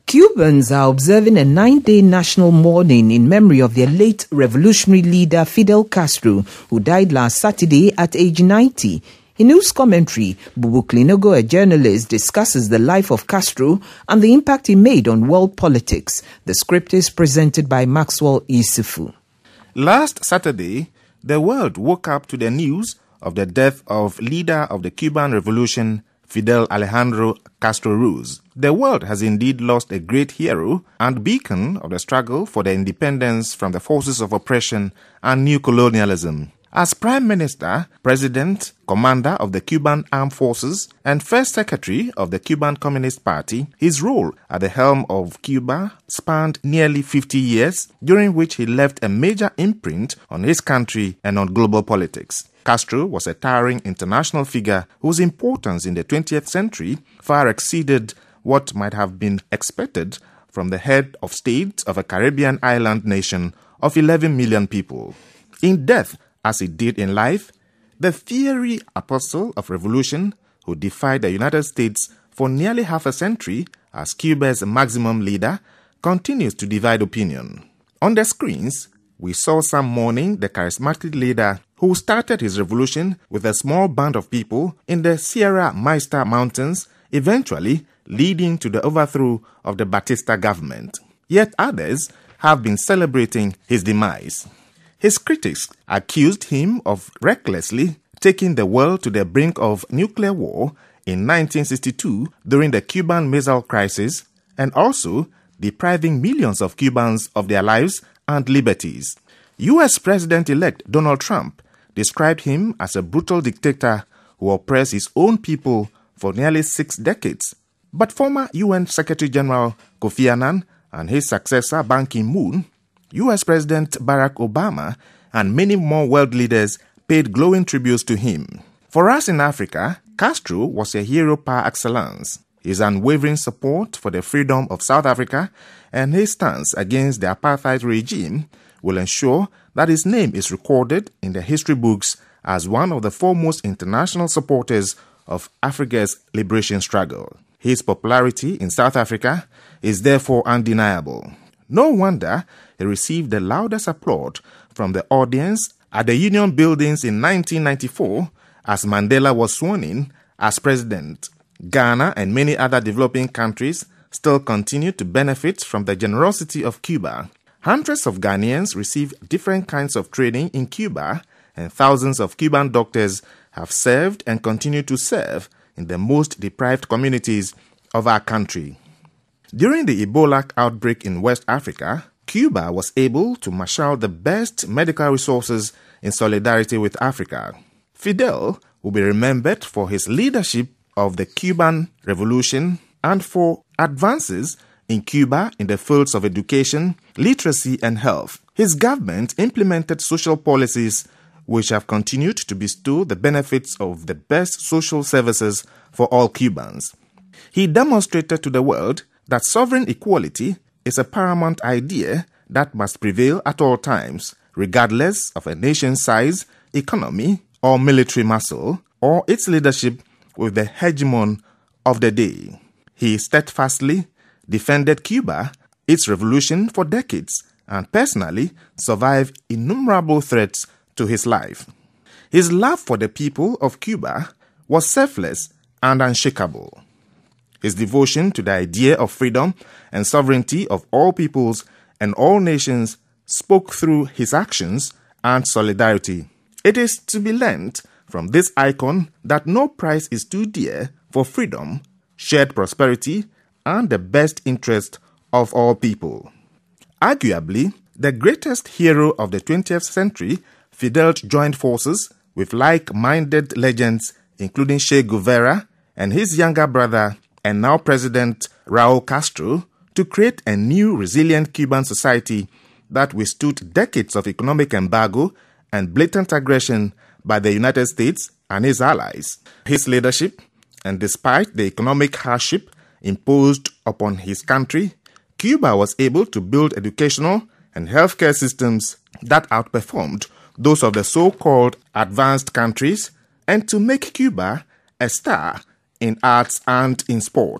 Cubans are observing a 9-day national mourning in memory of their late revolutionary leader Fidel Castro, who died last Saturday at age 90. In news commentary, Bubu Klinogo, a journalist, discusses the life of Castro and the impact he made on world politics. The script is presented by Maxwell Isufu. Last Saturday, the world woke up to the news of the death of leader of the Cuban Revolution, Fidel Alejandro Castro Ruz. The world has indeed lost a great hero and beacon of the struggle for the independence from the forces of oppression and new colonialism. As Prime Minister, President, Commander of the Cuban Armed Forces, and First Secretary of the Cuban Communist Party, his role at the helm of Cuba spanned nearly 50 years, during which he left a major imprint on his country and on global politics. Castro was a towering international figure whose importance in the 20th century far exceeded what might have been expected from the head of state of a Caribbean island nation of 11 million people. In death, as he did in life, the fiery apostle of revolution who defied the United States for nearly half a century as Cuba's maximum leader continues to divide opinion. On the screens, we saw some mourning the charismatic leader who started his revolution with a small band of people in the Sierra Maestra Mountains, eventually leading to the overthrow of the Batista government. Yet others have been celebrating his demise. His critics accused him of recklessly taking the world to the brink of nuclear war in 1962 during the Cuban Missile Crisis and also depriving millions of Cubans of their lives and liberties. U.S. President-elect Donald Trump described him as a brutal dictator who oppressed his own people for nearly 6 decades. But former UN Secretary General Kofi Annan and his successor Ban Ki-moon, U.S. President Barack Obama, and many more world leaders paid glowing tributes to him. For us in Africa, Castro was a hero par excellence. His unwavering support for the freedom of South Africa and his stance against the apartheid regime will ensure that his name is recorded in the history books as one of the foremost international supporters of Africa's liberation struggle. His popularity in South Africa is therefore undeniable. No wonder he received the loudest applause from the audience at the Union Buildings in 1994 as Mandela was sworn in as president. Ghana and many other developing countries still continue to benefit from the generosity of Cuba. Hundreds of Ghanaians receive different kinds of training in Cuba, and thousands of Cuban doctors have served and continue to serve in the most deprived communities of our country. During the Ebola outbreak in West Africa, Cuba was able to marshal the best medical resources in solidarity with Africa. Fidel will be remembered for his leadership of the Cuban Revolution and for advances in Cuba in the fields of education, literacy, and health. His government implemented social policies which have continued to bestow the benefits of the best social services for all Cubans. He demonstrated to the world that sovereign equality is a paramount idea that must prevail at all times, regardless of a nation's size, economy, or military muscle, or its leadership with the hegemon of the day. He steadfastly defended Cuba, its revolution for decades, and personally survived innumerable threats to his life. His love for the people of Cuba was selfless and unshakable. His devotion to the idea of freedom and sovereignty of all peoples and all nations spoke through his actions and solidarity. It is to be learned from this icon that no price is too dear for freedom, shared prosperity, and the best interest of all people. Arguably, the greatest hero of the 20th century, Fidel joined forces with like-minded legends including Che Guevara and his younger brother and now President Raul Castro to create a new resilient Cuban society that withstood decades of economic embargo and blatant aggression by the United States and his allies. His leadership, and despite the economic hardship imposed upon his country, Cuba was able to build educational and healthcare systems that outperformed those of the so-called advanced countries and to make Cuba a star in arts and in sports.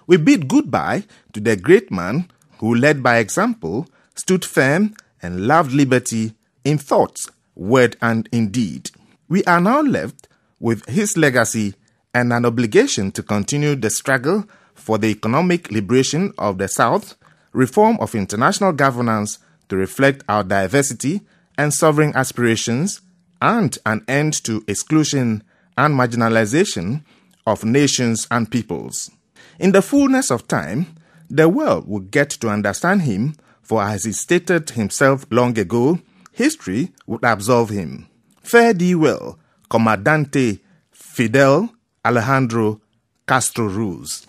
We bid goodbye to the great man who led by example, stood firm, and loved liberty in thoughts, word, and in deed. We are now left with his legacy and an obligation to continue the struggle for the economic liberation of the South, reform of international governance to reflect our diversity and sovereign aspirations, and an end to exclusion and marginalization of nations and peoples. In the fullness of time, the world will get to understand him, for as he stated himself long ago, history would absolve him. Fare thee well, Comandante Fidel Alejandro Castro Ruz.